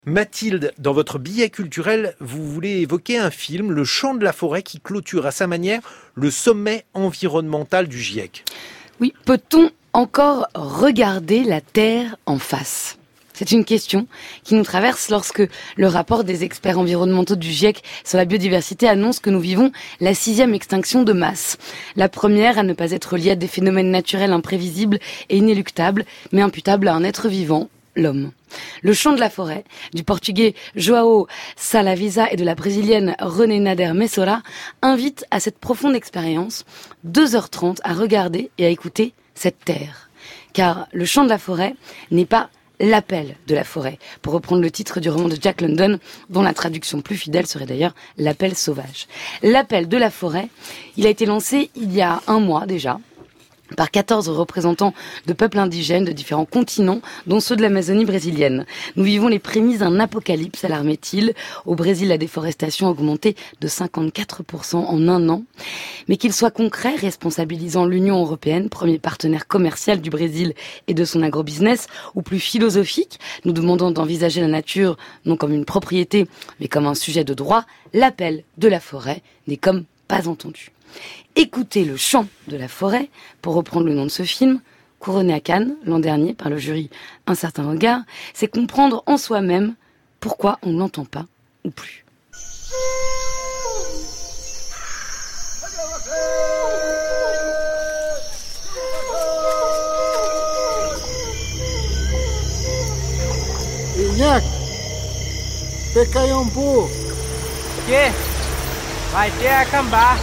Mathilde, dans votre billet culturel, vous voulez évoquer un film, Le Chant de la forêt, qui clôture à sa manière le sommet environnemental du GIEC. Oui, peut-on encore regarder la Terre en face ? C'est une question qui nous traverse lorsque le rapport des experts environnementaux du GIEC sur la biodiversité annonce que nous vivons la 6e extinction de masse. La première à ne pas être liée à des phénomènes naturels imprévisibles et inéluctables, mais imputables à un être vivant, l'homme. Le chant de la forêt, du portugais João Salavisa et de la brésilienne Renée Nader Messora, invite à cette profonde expérience, 2h30 à regarder et à écouter cette terre. Car le chant de la forêt n'est pas l'appel de la forêt, pour reprendre le titre du roman de Jack London, dont la traduction plus fidèle serait d'ailleurs l'appel sauvage. L'appel de la forêt, il a été lancé il y a un mois déjà, par 14 représentants de peuples indigènes de différents continents, dont ceux de l'Amazonie brésilienne. Nous vivons les prémices d'un apocalypse, alarmait-il. Au Brésil, la déforestation a augmenté de 54% en un an. Mais qu'il soit concret, responsabilisant l'Union européenne, premier partenaire commercial du Brésil et de son agrobusiness, ou plus philosophique, nous demandant d'envisager la nature non comme une propriété, mais comme un sujet de droit, l'appel de la forêt n'est comme pas entendu. Écouter le chant de la forêt, pour reprendre le nom de ce film, couronné à Cannes l'an dernier par le jury Un certain regard, c'est comprendre en soi-même pourquoi on ne l'entend pas ou plus. Inyak, Pekayampo. Que? Vai ter Kamba.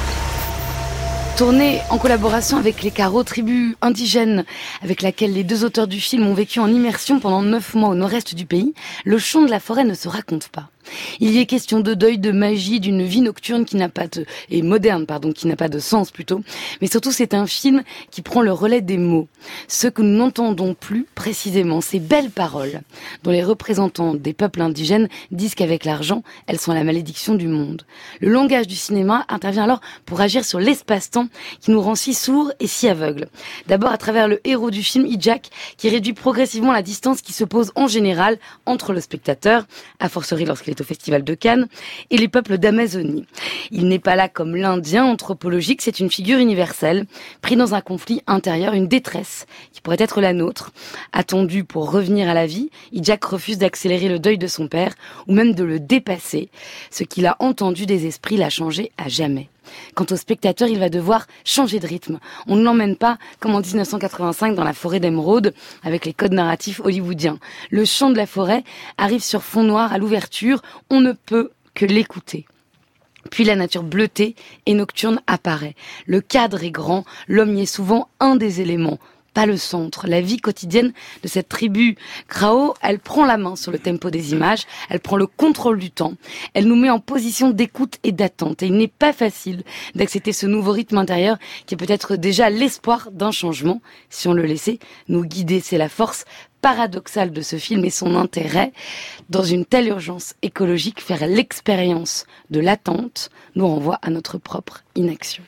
Tourné en collaboration avec les Karo, tribu indigène avec laquelle les deux auteurs du film ont vécu en immersion pendant 9 mois au nord-est du pays, le chant de la forêt ne se raconte pas. Il y est question de deuil, de magie, d'une vie nocturne qui n'a pas qui n'a pas de sens plutôt. Mais surtout, c'est un film qui prend le relais des mots. Ceux que nous n'entendons plus précisément, ces belles paroles, dont les représentants des peuples indigènes disent qu'avec l'argent, elles sont la malédiction du monde. Le langage du cinéma intervient alors pour agir sur l'espace-temps qui nous rend si sourds et si aveugles. D'abord à travers le héros du film, Ijak, qui réduit progressivement la distance qui se pose en général entre le spectateur, a fortiori lorsqu'il est au Festival de Cannes, et les peuples d'Amazonie. Il n'est pas là comme l'Indien anthropologique, c'est une figure universelle, pris dans un conflit intérieur, une détresse qui pourrait être la nôtre. Attendu pour revenir à la vie, Ijak refuse d'accélérer le deuil de son père, ou même de le dépasser. Ce qu'il a entendu des esprits l'a changé à jamais. Quant au spectateur, il va devoir changer de rythme. On ne l'emmène pas comme en 1985 dans la forêt d'émeraude avec les codes narratifs hollywoodiens. Le chant de la forêt arrive sur fond noir à l'ouverture, on ne peut que l'écouter. Puis la nature bleutée et nocturne apparaît. Le cadre est grand, l'homme y est souvent un des éléments, pas le centre. La vie quotidienne de cette tribu Krao, elle prend la main sur le tempo des images, elle prend le contrôle du temps, elle nous met en position d'écoute et d'attente. Et il n'est pas facile d'accepter ce nouveau rythme intérieur qui est peut-être déjà l'espoir d'un changement, si on le laissait nous guider. C'est la force paradoxale de ce film et son intérêt. Dans une telle urgence écologique, faire l'expérience de l'attente nous renvoie à notre propre inaction.